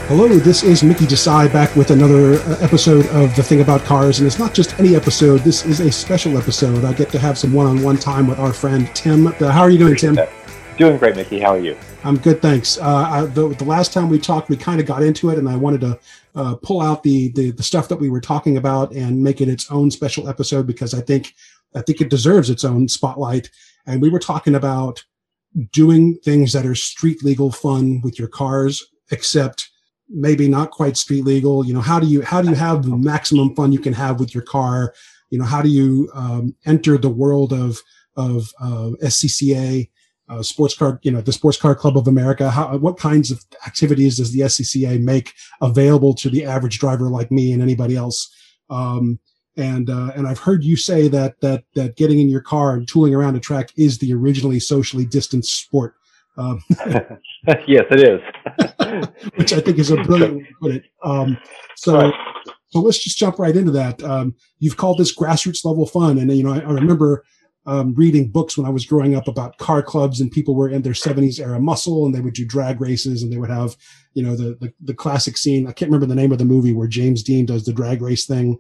Hello, this is Mickey Desai back with another episode of The Thing About Cars. And it's not just any episode, this is a special episode. I get to have some one-on-one time with our friend Tim. How are you doing, Tim? Doing great, Mickey. How are you? I'm good, thanks. The last time we talked, we kind of got into it, and I wanted to pull out the stuff that we were talking about and make it its own special episode because I think it deserves its own spotlight. And we were talking about doing things that are street legal fun with your cars, except maybe not quite street legal. You know, how do you have the maximum fun you can have with your car? You know, how do you enter the world of SCCA, sports car, you know, the Sports Car Club of America? What kinds of activities does the SCCA make available to the average driver like me and anybody else? And I've heard you say that getting in your car and tooling around a track is the originally socially distanced sport. Yes, it is. Which I think is a brilliant way to put it. So let's just jump right into that. You've called this grassroots level fun. And, you know, I remember reading books when I was growing up about car clubs, and people were in their 70s era muscle, and they would do drag races, and they would have, you know, the classic scene. I can't remember the name of the movie where James Dean does the drag race thing.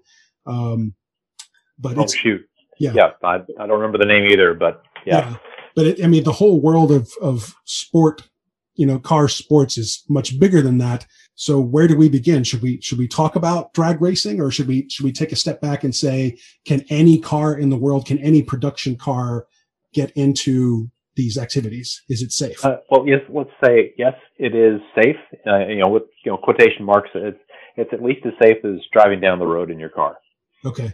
But shoot. Yeah. I don't remember the name either, but yeah. But the whole world of sport, you know, car sports is much bigger than that. So where do we begin? Should we talk about drag racing, or should we take a step back and say, can any car in the world, can any production car get into these activities? Is it safe? Well, yes, let's say yes, it is safe. With quotation marks, it's at least as safe as driving down the road in your car. Okay.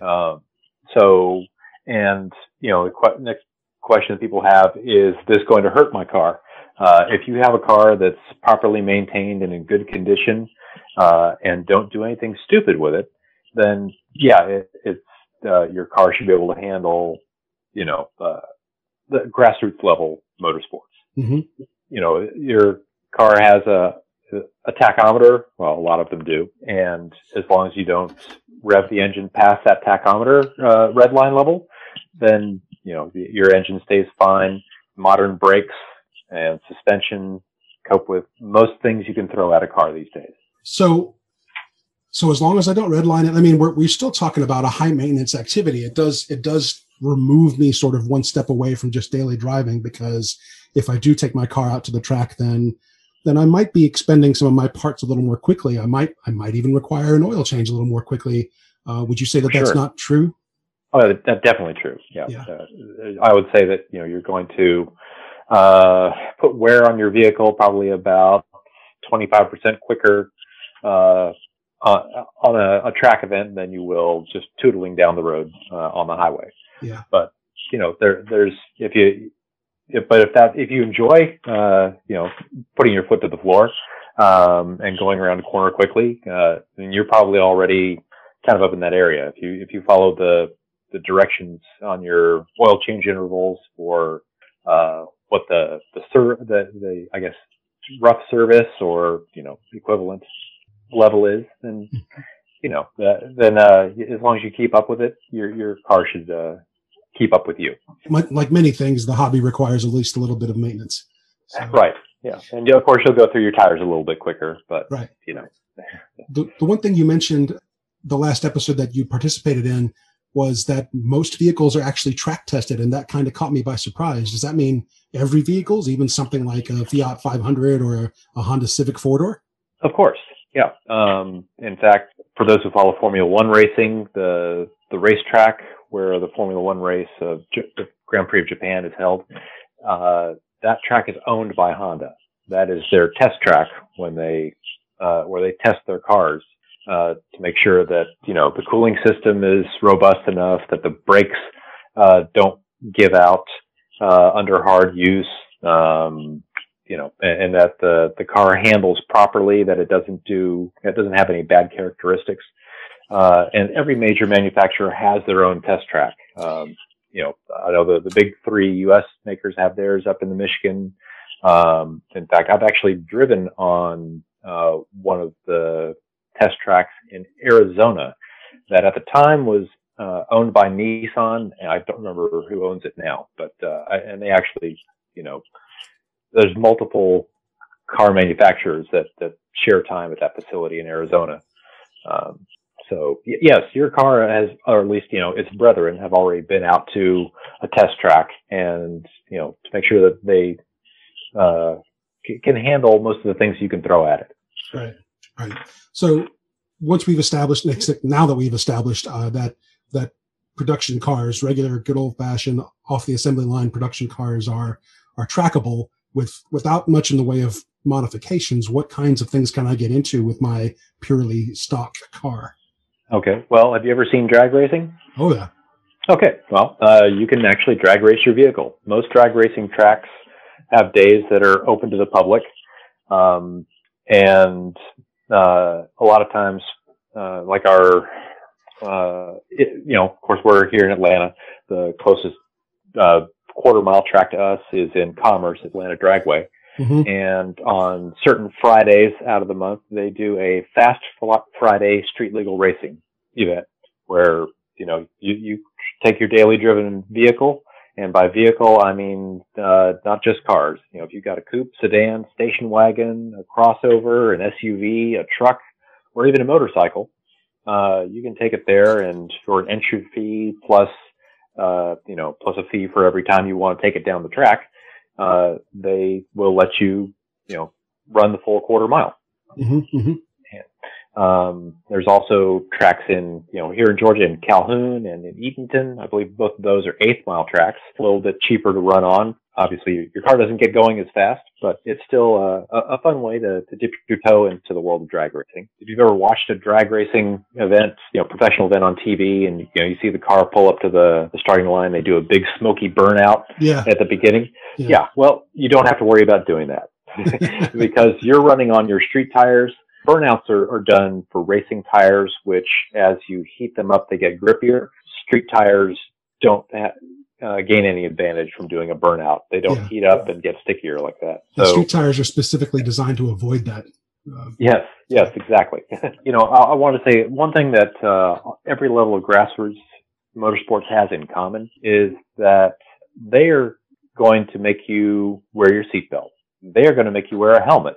The next question that people have is this going to hurt my car? If you have a car that's properly maintained and in good condition, and don't do anything stupid with it, then yeah, your car should be able to handle, the grassroots level motorsports. Mm-hmm. You know, your car has a tachometer. Well, a lot of them do. And as long as you don't rev the engine past that tachometer, red line level, then, your engine stays fine. Modern brakes and suspension cope with most things you can throw at a car these days. So as long as I don't redline it, I mean, we're still talking about a high maintenance activity. It does remove me sort of one step away from just daily driving, because if I do take my car out to the track, then I might be expending some of my parts a little more quickly. I might even require an oil change a little more quickly. Would you say that that's not true? Oh, that's definitely true. Yeah. I would say that, you're going to put wear on your vehicle probably about 25% quicker on a track event than you will just tootling down the road on the highway. Yeah. But if you enjoy putting your foot to the floor and going around the corner quickly, then you're probably already kind of up in that area. If you follow the directions on your oil change intervals for what the I guess rough service or equivalent level is, then as long as you keep up with it, your car should keep up with you. Like many things, the hobby requires at least a little bit of maintenance. So. Right. Yeah. And of course you'll go through your tires a little bit quicker, but right. The one thing you mentioned the last episode that you participated in was that most vehicles are actually track tested, and that kind of caught me by surprise. Does that mean every vehicle, even something like a Fiat 500 or a Honda Civic 4-door? Of course, yeah. In fact, for those who follow Formula One racing, the racetrack where the Formula One race of the Grand Prix of Japan is held, that track is owned by Honda. That is their test track when they where they test their cars. To make sure that, the cooling system is robust enough, that the brakes don't give out under hard use, and that the car handles properly, that it doesn't have any bad characteristics. And every major manufacturer has their own test track. I know the big three U.S. makers have theirs up in the Michigan. In fact, I've actually driven on one of the test tracks in Arizona that at the time was owned by Nissan, and I don't remember who owns it now, but and they actually, there's multiple car manufacturers that share time at that facility in Arizona. So yes, your car has, or at least, its brethren have already been out to a test track and, to make sure that they can handle most of the things you can throw at it. Right. Right. So once we've established, now that we've established that production cars, regular, good old fashioned off the assembly line production cars are trackable without much in the way of modifications, what kinds of things can I get into with my purely stock car? Okay. Well, have you ever seen drag racing? Oh, yeah. Okay. Well, you can actually drag race your vehicle. Most drag racing tracks have days that are open to the public. And a lot of times, like our, of course, we're here in Atlanta. The closest quarter-mile track to us is in Commerce, Atlanta Dragway. Mm-hmm. And on certain Fridays out of the month, they do a Fast Friday street legal racing event where, you take your daily driven vehicle. And by vehicle, I mean, not just cars. If you've got a coupe, sedan, station wagon, a crossover, an SUV, a truck, or even a motorcycle, you can take it there, and for an entry fee plus a fee for every time you want to take it down the track, they will let you, run the full quarter mile. Mm-hmm, mm-hmm. There's also tracks in, here in Georgia, in Calhoun and in Eatonton. I believe both of those are 8th mile tracks, a little bit cheaper to run on. Obviously, your car doesn't get going as fast, but it's still a fun way to dip your toe into the world of drag racing. If you've ever watched a drag racing event, professional event on TV, and you see the car pull up to the starting line, they do a big smoky burnout at the beginning. Yeah, well, you don't have to worry about doing that because you're running on your street tires. Burnouts are done for racing tires, which as you heat them up, they get grippier. Street tires don't gain any advantage from doing a burnout. They don't heat up and get stickier like that. The street tires are specifically designed to avoid that. Yes, exactly. I want to say one thing that every level of grassroots motorsports has in common is that they are going to make you wear your seatbelt. They are going to make you wear a helmet.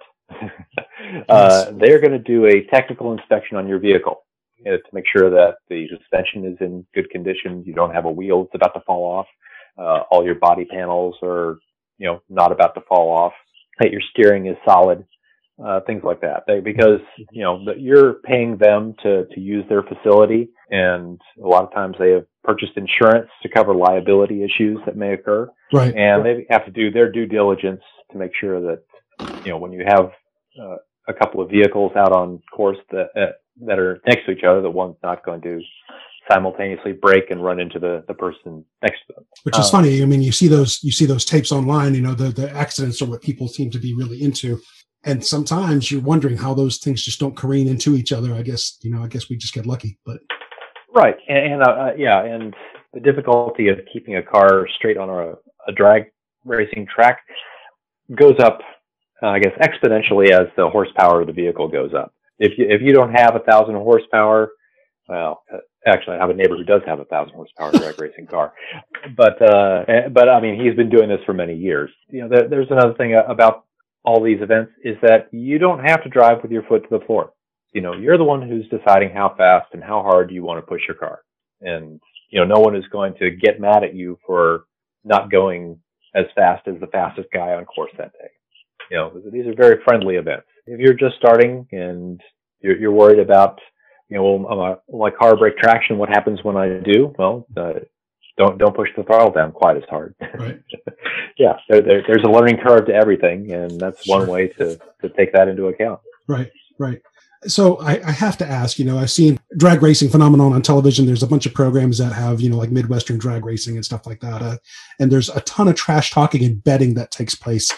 They're going to do a technical inspection on your vehicle to make sure that the suspension is in good condition. You don't have a wheel that's about to fall off. All your body panels are, not about to fall off. That your steering is solid. Things like that. Because you're paying them to use their facility, and a lot of times they have purchased insurance to cover liability issues that may occur. Right. And they have to do their due diligence to make sure that when you have a couple of vehicles out on course that are next to each other, that one's not going to simultaneously brake and run into the person next to them. Which is funny. I mean, you see those tapes online. The accidents are what people seem to be really into, and sometimes you're wondering how those things just don't careen into each other. I guess we just get lucky, but right. And the difficulty of keeping a car straight on a drag racing track goes up, I guess, exponentially as the horsepower of the vehicle goes up. If you don't have 1,000 horsepower, well, actually, I have a neighbor who does have 1,000 horsepower drag racing car, but I mean, he's been doing this for many years. There's another thing about all these events is that you don't have to drive with your foot to the floor. You're the one who's deciding how fast and how hard you want to push your car, and no one is going to get mad at you for not going as fast as the fastest guy on course that day. These are very friendly events. If you're just starting and you're worried about, will my car break traction? What happens when I do? Well, don't push the throttle down quite as hard. Right. Yeah, there's a learning curve to everything, and that's one way to take that into account. Right. So I have to ask, I've seen drag racing phenomenon on television. There's a bunch of programs that have, like Midwestern drag racing and stuff like that. And there's a ton of trash talking and betting that takes place.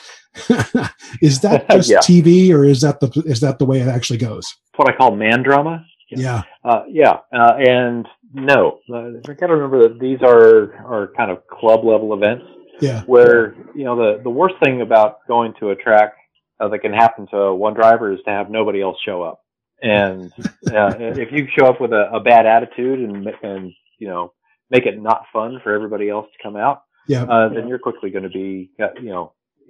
Is that just TV, or is that the way it actually goes? It's what I call man drama. Yeah. And no, I got to remember that these are kind of club level events. Yeah. Where, the worst thing about going to a track that can happen to one driver is to have nobody else show up. And if you show up with a bad attitude and make it not fun for everybody else to come out, then you're quickly going to be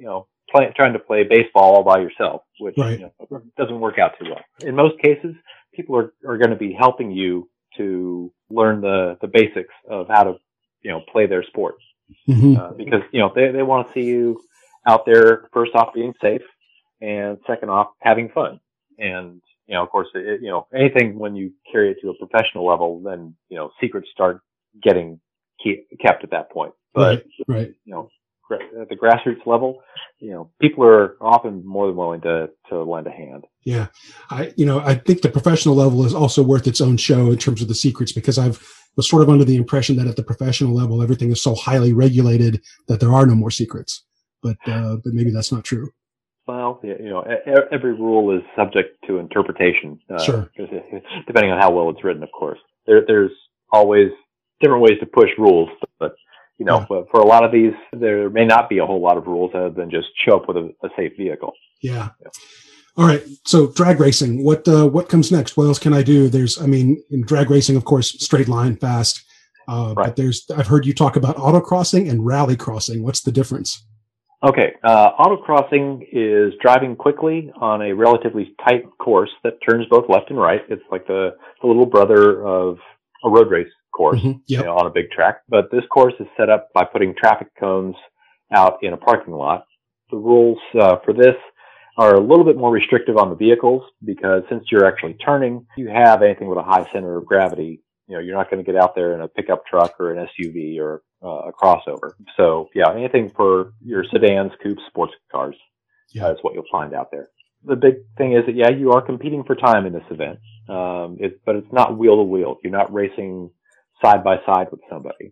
trying to play baseball all by yourself, which Right. doesn't work out too well. In most cases, people are going to be helping you to learn the basics of how to play their sport, because they want to see you out there, first off being safe, and second off having fun. And of course, anything when you carry it to a professional level, then secrets start getting kept at that point. But right. At the grassroots level, people are often more than willing to lend a hand. Yeah. I think the professional level is also worth its own show in terms of the secrets, because I was sort of under the impression that at the professional level, everything is so highly regulated that there are no more secrets, but maybe that's not true. Well, every rule is subject to interpretation. Sure. Depending on how well it's written, of course. There's always different ways to push rules, but for a lot of these, there may not be a whole lot of rules other than just show up with a safe vehicle. Yeah. All right. So drag racing, what comes next? What else can I do? In drag racing, of course, straight line, fast. Right. But I've heard you talk about autocrossing and rally crossing. What's the difference? Okay. Autocrossing is driving quickly on a relatively tight course that turns both left and right. It's like the little brother of a road race course, on a big track. But this course is set up by putting traffic cones out in a parking lot. The rules for this are a little bit more restrictive on the vehicles, because since you're actually turning, you have anything with a high center of gravity. You're not going to get out there in a pickup truck or an SUV or a crossover. So anything for your sedans, coupes, sports cars is what you'll find out there. The big thing is that, you are competing for time in this event. But it's not wheel to wheel. You're not racing side by side with somebody.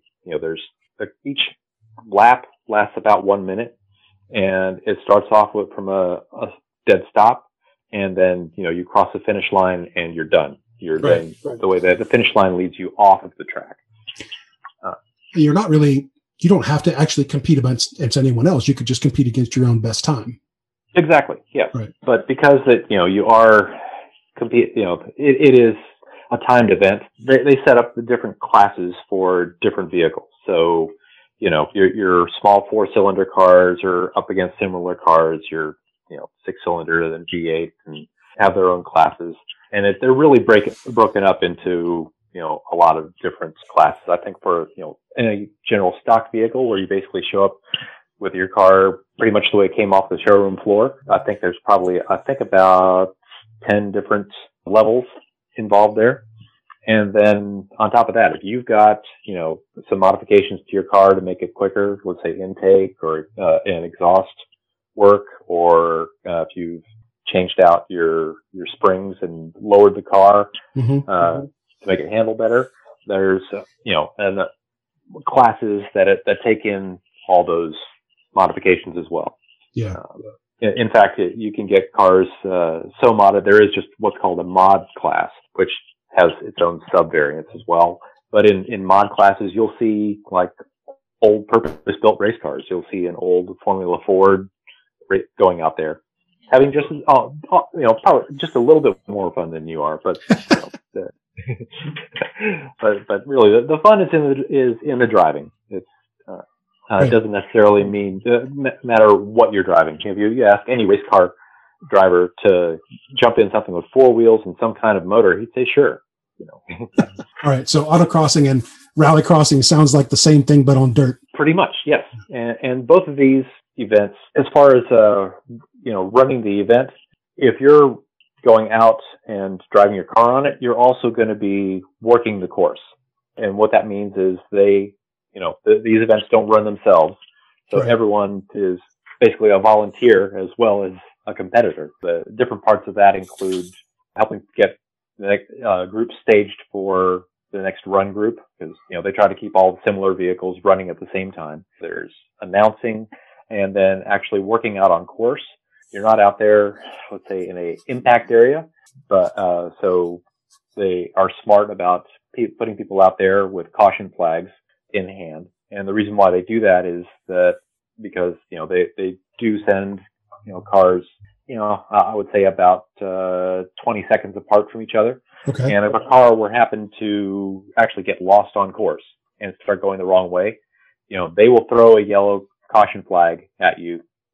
Each lap lasts about 1 minute, and it starts off from a dead stop, and then you cross the finish line and you're done. The way that the finish line leads you off of the track. You don't have to actually compete against anyone else. You could just compete against your own best time. Exactly. Yes. Right. But because you are compete, it is a timed event. They set up the different classes for different vehicles. So, your small 4-cylinder cars are up against similar cars. Your 6-cylinder and G8 and have their own classes, and they're really broken up into a lot of different classes. I think for in a general stock vehicle where you basically show up with your car pretty much the way it came off the showroom floor, I think there's probably about 10 different levels involved there. And then on top of that, if you've got, some modifications to your car to make it quicker, let's say intake or an exhaust work, or if you've changed out your springs and lowered the car to make it handle better, there's, and classes that take in all those modifications as well. Yeah. In fact, you can get cars so modded. There is just what's called a mod class, which has its own sub-variants as well. But in mod classes, you'll see like old purpose-built race cars. You'll see an old Formula Ford going out there, having just probably just a little bit more fun than you are. But but really, the fun is in the driving. It's it doesn't necessarily mean matter what you're driving. If you ask any race car driver to jump in something with 4 wheels and some kind of motor, he'd say sure. All right. So autocrossing and rally crossing sounds like the same thing, but on dirt. Pretty much, yes. And both of these events, as far as running the event, if you're going out and driving your car on it, you're also going to be working the course. And what that means is these events don't run themselves. So everyone is basically a volunteer as well as a competitor. The different parts of that include helping get the next group staged for the next run group, because they try to keep all similar vehicles running at the same time. There's announcing, and then actually working out on course. You're not out there, let's say, in a impact area, but so they are smart about putting people out there with caution flags in hand. And the reason why they do that is that because they do send cars I would say about 20 seconds apart from each other. Okay. And if a car were happen to actually get lost on course and start going the wrong way, they will throw a yellow caution flag at you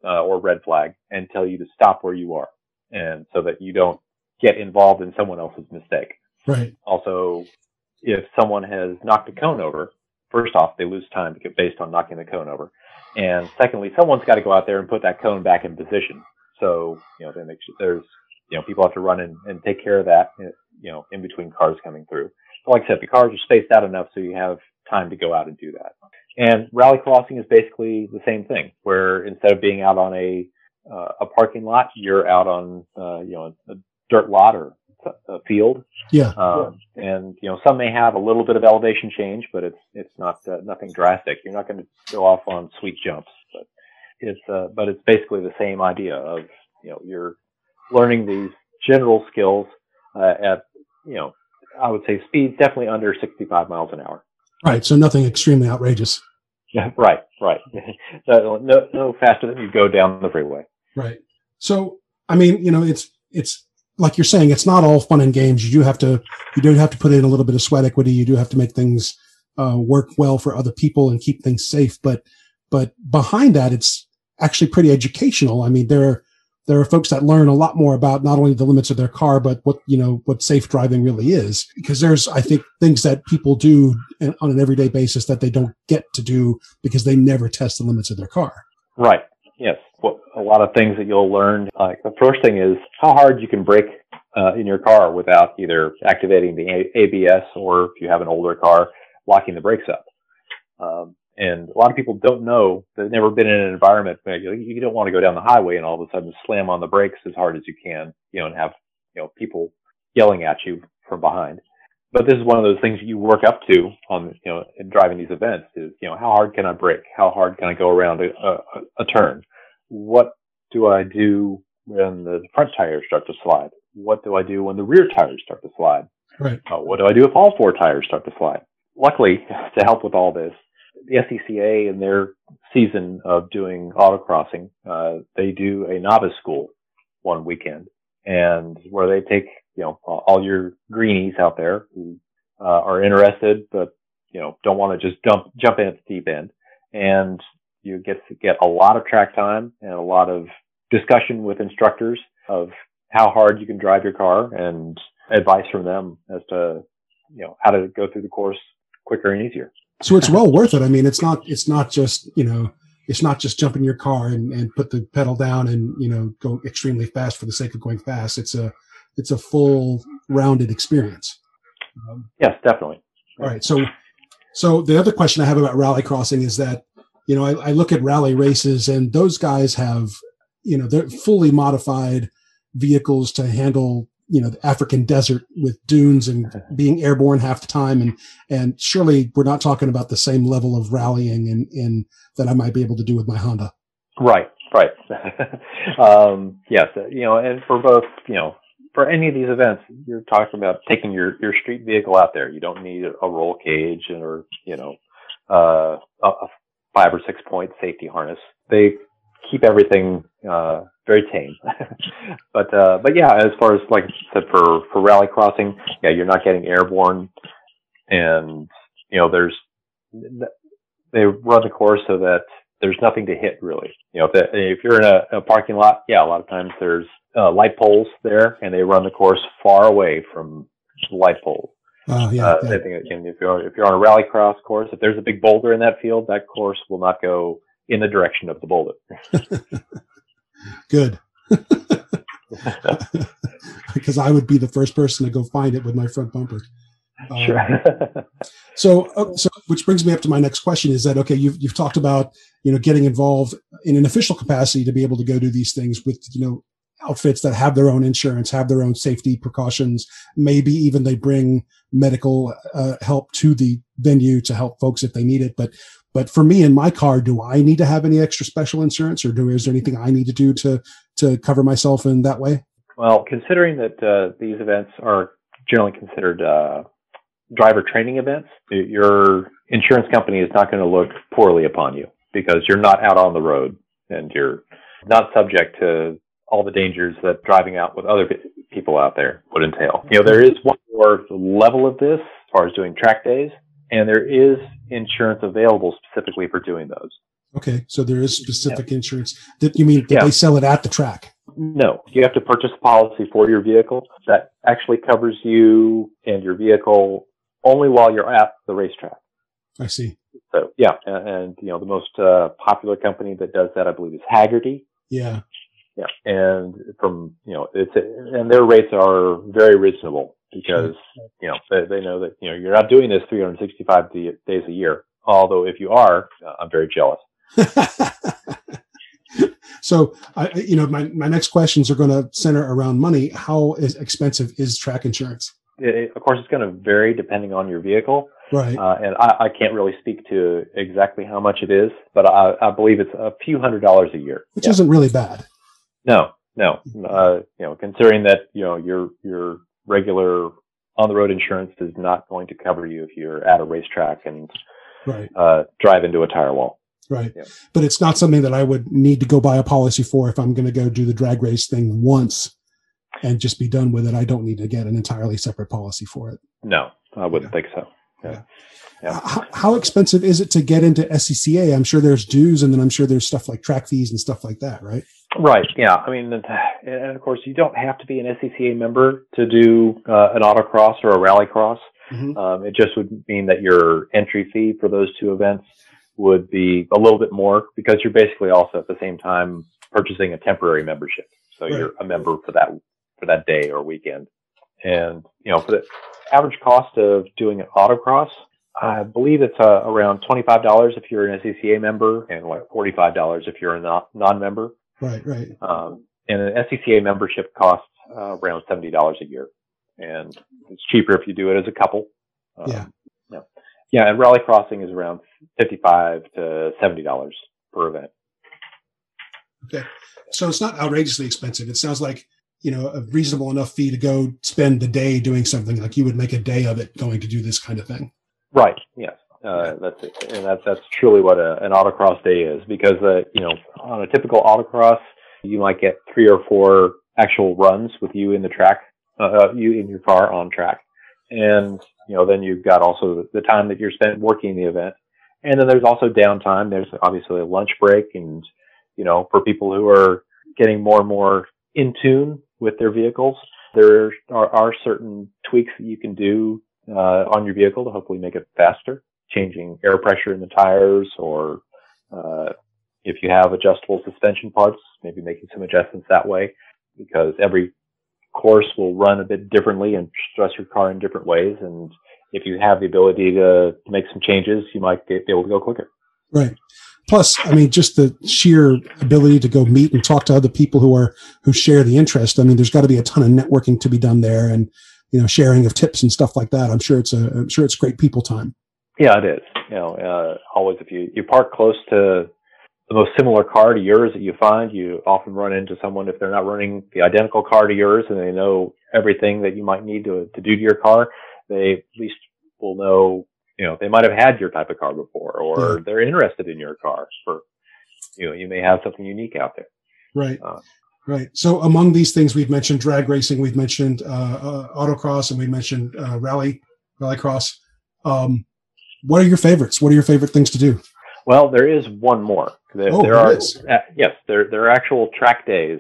or red flag and tell you to stop where you are, and so that you don't get involved in someone else's mistake. Right. Also, if someone has knocked a cone over, first off, they lose time based on knocking the cone over. And secondly, someone's got to go out there and put that cone back in position. So, they make sure there's, people have to run and take care of that, in between cars coming through. But like I said, the cars are spaced out enough so you have time to go out and do that. And rally crossing is basically the same thing, where instead of being out on a parking lot, you're out on, a dirt lot or a field. Yeah. And some may have a little bit of elevation change, but it's not nothing drastic. You're not going to go off on sweet jumps, but it's basically the same idea of you're learning these general skills at I would say speeds definitely under 65 miles an hour. Right. So nothing extremely outrageous. Yeah. Right. No faster than you go down the freeway. Right. So I mean, it's like you're saying, it's not all fun and games. You do have to put in a little bit of sweat equity. You do have to make things work well for other people and keep things safe. But behind that, it's actually pretty educational. I mean, there are folks that learn a lot more about not only the limits of their car, but what safe driving really is. Because there's, I think, things that people do on an everyday basis that they don't get to do because they never test the limits of their car. Right. Yes. Well, a lot of things that you'll learn. Like the first thing is how hard you can brake in your car without either activating the ABS or, if you have an older car, locking the brakes up. And a lot of people don't know. They've never been in an environment where you don't want to go down the highway and all of a sudden slam on the brakes as hard as you can, and have people yelling at you from behind. But this is one of those things you work up to on, in driving these events is, how hard can I brake? How hard can I go around a turn? What do I do when the front tires start to slide? What do I do when the rear tires start to slide? Right. What do I do if all four tires start to slide? Luckily, to help with all this, the SCCA in their season of doing autocrossing, they do a novice school one weekend, and where they take, all your greenies out there who are interested, but, don't want to just jump in at the deep end. And you get a lot of track time and a lot of discussion with instructors of how hard you can drive your car and advice from them as to, how to go through the course quicker and easier. So it's well worth it. I mean, it's not just, it's not just jump in your car and put the pedal down and, go extremely fast for the sake of going fast. It's a full rounded experience. Yes, definitely. All right. So the other question I have about rally crossing is that, I look at rally races and those guys have, they're fully modified vehicles to handle, the African desert with dunes and being airborne half the time. And surely we're not talking about the same level of rallying in that I might be able to do with my Honda. Right. Yes. And for both, for any of these events, you're talking about taking your street vehicle out there. You don't need a roll cage or, a 5 or 6 point safety harness. They keep everything, very tame. But yeah, as far as, like I said, for rally crossing, yeah, you're not getting airborne, and, they run the course so that there's nothing to hit really. If you're in a parking lot, yeah, a lot of times there's light poles there, and they run the course far away from the light poles. Yeah. And if you're on a rallycross course, if there's a big boulder in that field, that course will not go in the direction of the boulder. Good. Because I would be the first person to go find it with my front bumper. Sure. So which brings me up to my next question is that, okay, you've talked about, getting involved in an official capacity to be able to go do these things with, outfits that have their own insurance, have their own safety precautions. Maybe even they bring medical help to the venue to help folks if they need it. But for me in my car, do I need to have any extra special insurance, or is there anything I need to do to cover myself in that way? Well, considering that these events are generally considered driver training events, your insurance company is not going to look poorly upon you because you're not out on the road and you're not subject to all the dangers that driving out with other people out there would entail. There is one more level of this as far as doing track days, and there is insurance available specifically for doing those. Okay, so there is specific insurance. That you mean that Yeah. they sell it at the track? No, you have to purchase a policy for your vehicle that actually covers you and your vehicle only while you're at the racetrack. I see. So yeah, and the most popular company that does that, I believe, is Haggerty. Yeah. Yeah, and from and their rates are very reasonable because they know that you're not doing this 365 days a year. Although if you are, I'm very jealous. So my next questions are going to center around money. How expensive is track insurance? Of course, it's going to vary depending on your vehicle. Right. And I can't really speak to exactly how much it is, but I believe it's a few $100s a year. Which isn't really bad. No. Considering that, your regular on the road insurance is not going to cover you if you're at a racetrack and drive into a tire wall. Right. Yeah. But it's not something that I would need to go buy a policy for if I'm going to go do the drag race thing once and just be done with it. I don't need to get an entirely separate policy for it. No, I wouldn't think so. Yeah. How expensive is it to get into SCCA? I'm sure there's dues, and then I'm sure there's stuff like track fees and stuff like that, right? Right. Yeah. I mean, and of course, you don't have to be an SCCA member to do an autocross or a rallycross. Mm-hmm. It just would mean that your entry fee for those two events would be a little bit more because you're basically also at the same time purchasing a temporary membership. So you're a member for that day or weekend. And, for the average cost of doing an autocross, I believe it's around $25 if you're an SCCA member and like $45 if you're a non-member. Right. And an SCCA membership costs around $70 a year. And it's cheaper if you do it as a couple. Yeah, and rally crossing is around $55 to $70 per event. Okay. So it's not outrageously expensive. It sounds like, a reasonable enough fee to go spend the day doing something, like you would make a day of it going to do this kind of thing. Right. Yes. That's it. And that's truly what an autocross day is, because, on a typical autocross, you might get 3 or 4 actual runs with you in the track, you in your car on track. And, then you've got also the time that you're spent working the event. And then there's also downtime. There's obviously a lunch break. And, for people who are getting more and more in tune with their vehicles, there are certain tweaks that you can do on your vehicle to hopefully make it faster, changing air pressure in the tires, or if you have adjustable suspension parts, maybe making some adjustments that way, because every course will run a bit differently and stress your car in different ways. And if you have the ability to make some changes, you might be able to go quicker. Right. Plus, I mean, just the sheer ability to go meet and talk to other people who share the interest. I mean, there's got to be a ton of networking to be done there, and sharing of tips and stuff like that. I'm sure it's great people time. Yeah, it is. Always if you park close to the most similar car to yours that you find, you often run into someone, if they're not running the identical car to yours and they know everything that you might need to do to your car, they at least will know. They might have had your type of car before, or they're interested in your car. You may have something unique out there. Right. Right. So among these things, we've mentioned drag racing, we've mentioned autocross, and we mentioned rallycross. What are your favorites? What are your favorite things to do? Well, there is one more. There are actual track days.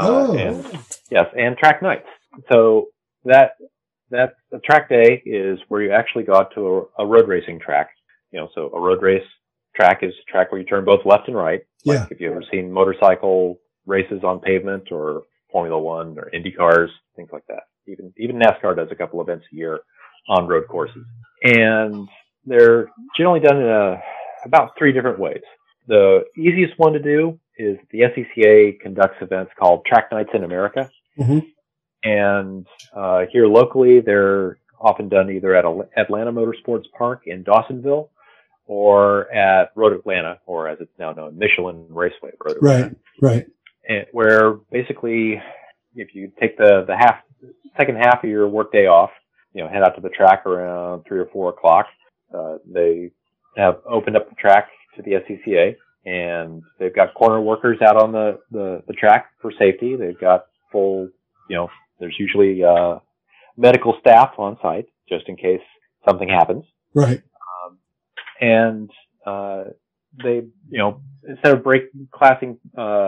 And track nights. So that the track day is where you actually go out to a road racing track. So a road race track is a track where you turn both left and right. Like if you've ever seen motorcycle races on pavement, or Formula One or Indy cars, things like that. Even NASCAR does a couple events a year on road courses. And they're generally done in about 3 different ways. The easiest one to do is the SCCA conducts events called Track Nights in America. Mm-hmm. And here locally, they're often done either at Atlanta Motorsports Park in Dawsonville, or at Road Atlanta, or as it's now known, Michelin Raceway Road Atlanta. Right. And where basically, if you take the second half of your workday off, head out to the track around 3 or 4 o'clock. They have opened up the track to the SCCA, and they've got corner workers out on the track for safety. They've got full, there's usually medical staff on site just in case something happens. Right. And they, instead of classing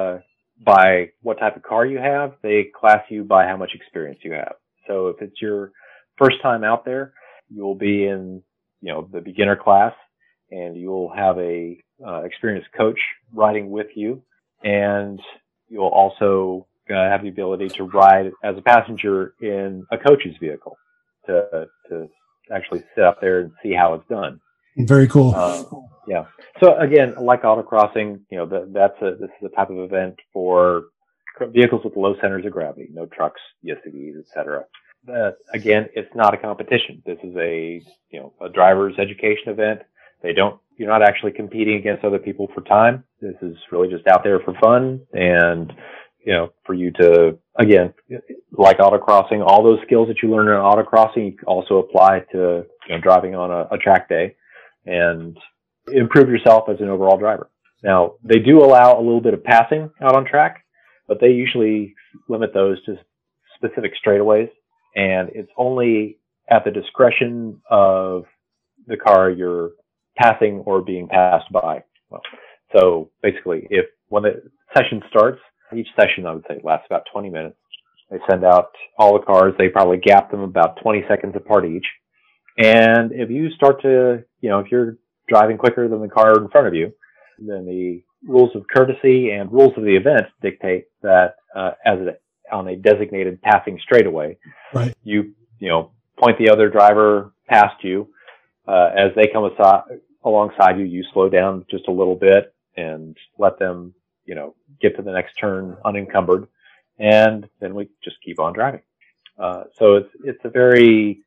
by what type of car you have, they class you by how much experience you have. So if it's your first time out there, you'll be in, the beginner class, and you'll have a experienced coach riding with you, and you'll also have the ability to ride as a passenger in a coach's vehicle to actually sit up there and see how it's done. Very cool. Yeah. So again, like autocrossing, this is a type of event for vehicles with low centers of gravity, no trucks, SUVs, etc. Again, it's not a competition. This is a driver's education event. You're not actually competing against other people for time. This is really just out there for fun, and for you to, again, like autocrossing, all those skills that you learn in autocrossing you also apply to driving on a track day, and improve yourself as an overall driver. Now, they do allow a little bit of passing out on track, but they usually limit those to specific straightaways, and it's only at the discretion of the car you're passing or being passed by. Well, so basically, when the session starts, each session, I would say, lasts about 20 minutes. They send out all the cars. They probably gap them about 20 seconds apart each. And if you start to, if you're driving quicker than the car in front of you, then the rules of courtesy and rules of the event dictate that on a designated passing straightaway, right, you point the other driver past you. As they come alongside you, you slow down just a little bit and let them get to the next turn unencumbered, and then we just keep on driving. So it's a very,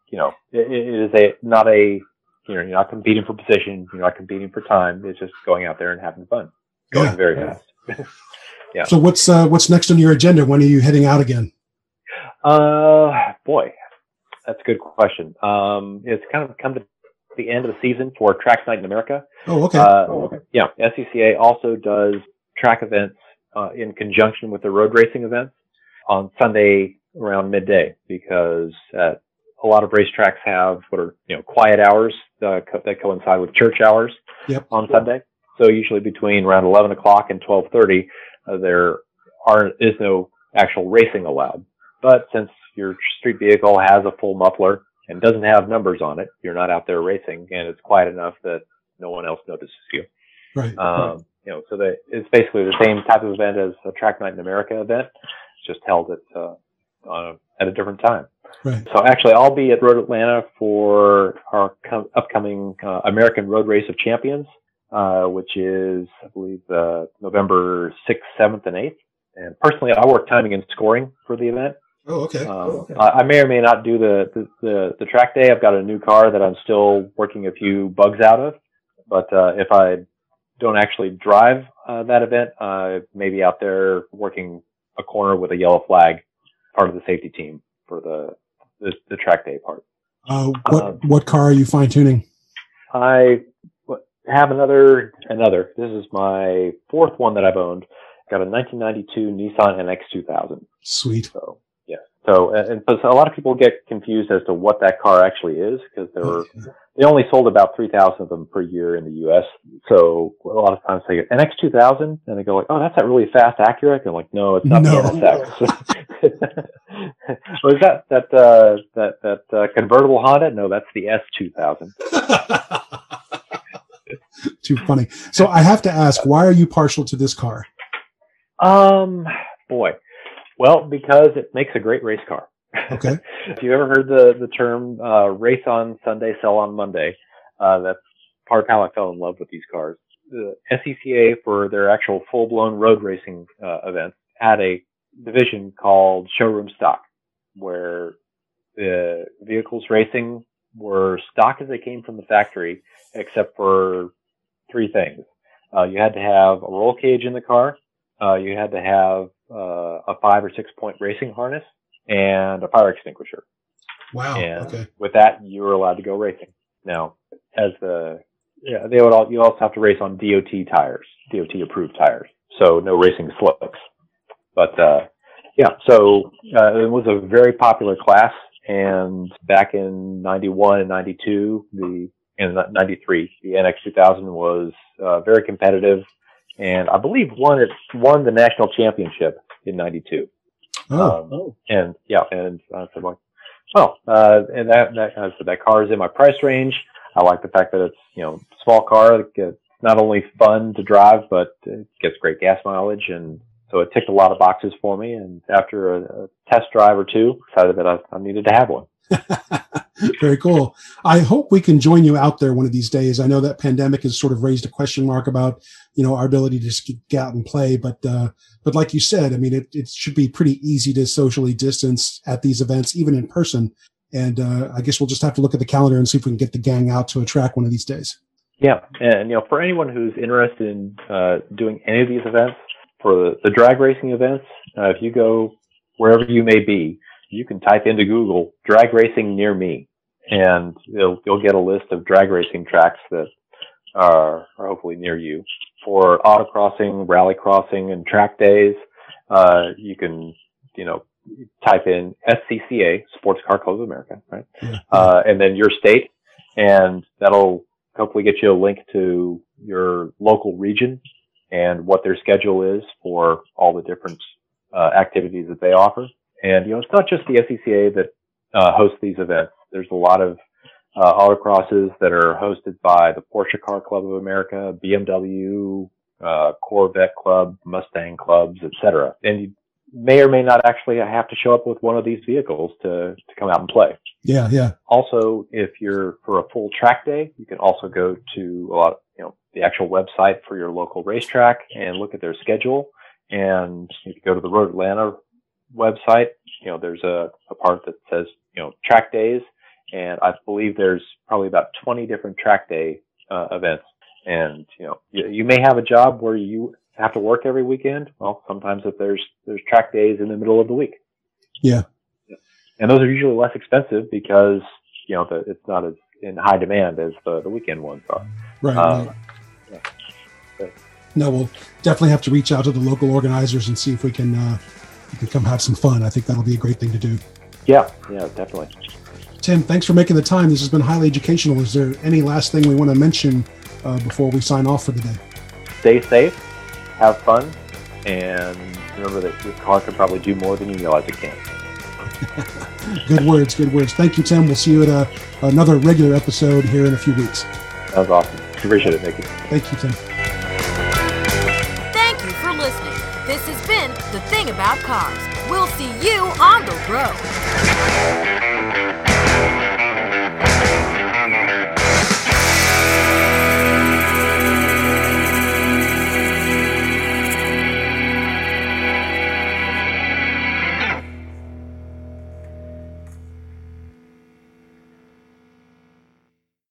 it is you're not competing for position, you're not competing for time. It's just going out there and having fun, going very fast. Yeah. So what's next on your agenda? When are you heading out again? Boy, that's a good question. It's kind of come to the end of the season for Track Night in America. Oh, okay. Yeah, SCCA also does track events in conjunction with the road racing events on Sunday around midday, because a lot of racetracks have what are quiet hours that coincide with church hours on Sunday. So usually between around 11 o'clock and 12:30, there is no actual racing allowed. But since your street vehicle has a full muffler and doesn't have numbers on it, you're not out there racing, and it's quiet enough that no one else notices you. Right. So that it's basically the same type of event as a Track Night in America event, just held at a different time. Right. So actually, I'll be at Road Atlanta for our upcoming American Road Race of Champions, which is, I believe, November 6th, 7th, and 8th. And personally, I work timing and scoring for the event. Oh, okay. I may or may not do the track day. I've got a new car that I'm still working a few bugs out of. But if I don't actually drive that event, I may be out there working a corner with a yellow flag, part of the safety team for the track day part. What car are you fine tuning? I have another. This is my fourth one that I've owned. Got a 1992 Nissan NX 2000. Sweet. So yeah. So and a lot of people get confused as to what that car actually is, because they only sold about 3,000 of them per year in the U.S. So a lot of times they go NX 2000, and they go like, "Oh, that's that really fast Acura." And I'm like, "No, it's not the NSX." Was that convertible Honda? No, that's the S 2000. Too funny. So I have to ask, why are you partial to this car? Boy. Well, because it makes a great race car. Okay. If you ever heard the term race on Sunday, sell on Monday, that's part of how I fell in love with these cars. The SCCA, for their actual full-blown road racing events, had a division called Showroom Stock, where the vehicles racing were stock as they came from the factory, except for three things. You had to have a roll cage in the car. You had to have a 5 or 6 point racing harness and a fire extinguisher. Wow. And okay. with that, you were allowed to go racing. Now, you also have to race on DOT tires, DOT approved tires. So no racing slicks. But so it was a very popular class. And back in 91 and 92, the in '93. The NX 2000 was very competitive, and I believe won the national championship in '92. And I said, like, well, and that car is in my price range. I like the fact that it's, small car. It's not only fun to drive, but it gets great gas mileage. And so it ticked a lot of boxes for me. And after a test drive or two, decided that I needed to have one. Very cool. I hope we can join you out there one of these days. I know that pandemic has sort of raised a question mark about, our ability to just get out and play. But like you said, I mean, it should be pretty easy to socially distance at these events, even in person. And I guess we'll just have to look at the calendar and see if we can get the gang out to a track one of these days. Yeah. And, for anyone who's interested in doing any of these events, for the drag racing events, if you go wherever you may be, you can type into Google drag racing near me, and you'll get a list of drag racing tracks that are hopefully near you. For autocrossing, rallycrossing, and track days, you can, type in SCCA, Sports Car Club of America, right? And then your state, and that'll hopefully get you a link to your local region and what their schedule is for all the different activities that they offer. And, it's not just the SCCA that hosts these events. There's a lot of autocrosses that are hosted by the Porsche Car Club of America, BMW, Corvette Club, Mustang clubs, etc. And you may or may not actually have to show up with one of these vehicles to come out and play. Yeah, yeah. Also, if you're for a full track day, you can also go to the actual website for your local racetrack and look at their schedule. And you can go to the Road Atlanta website. There's a part that says, track days. And I believe there's probably about 20 different track day events. And, you may have a job where you have to work every weekend. Well, sometimes if there's track days in the middle of the week. Yeah. And those are usually less expensive because, it's not as in high demand as the weekend ones are. Right. Yeah. No, we'll definitely have to reach out to the local organizers and see if we can come have some fun. I think that'll be a great thing to do. Yeah, definitely. Tim, thanks for making the time. This has been highly educational. Is there any last thing we want to mention before we sign off for the day? Stay safe, have fun, and remember that your car can probably do more than you realize it can. Good words. Thank you, Tim. We'll see you at another regular episode here in a few weeks. That was awesome. Appreciate it, Mickey. Thank you, Tim. Thank you for listening. This has been The Thing About Cars. We'll see you on the road.